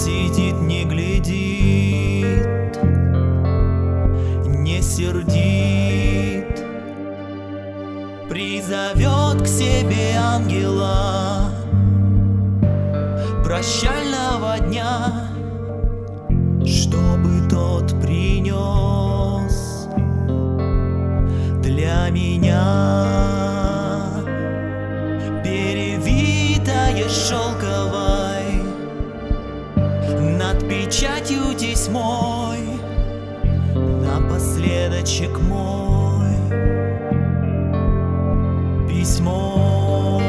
сидит, не глядит, не сердит, призовет к себе ангела прощального дня, чтобы тот принес для меня перевитое шелковой над печатью тесьмой напоследочек мой письмо.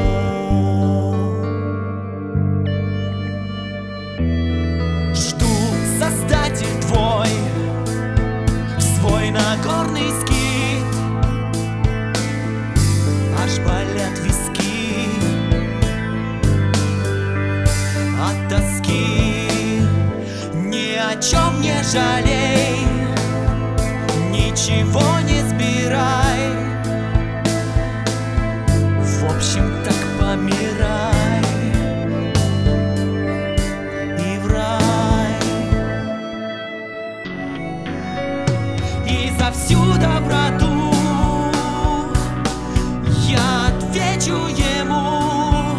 Жду, создатель твой, свой Нагорный скит, аж болят виски от тоски. Ни о чем не жалей, ничего не сбирай, в общем так помирай и в рай. И за всю доброту я отвечу ему,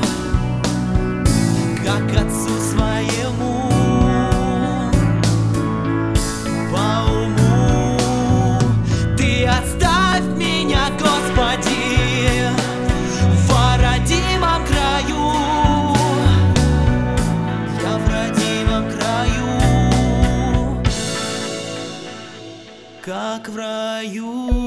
как отцу своему по уму. Ты оставь меня, Господи, в родимом краю, я в родимом краю, как в раю.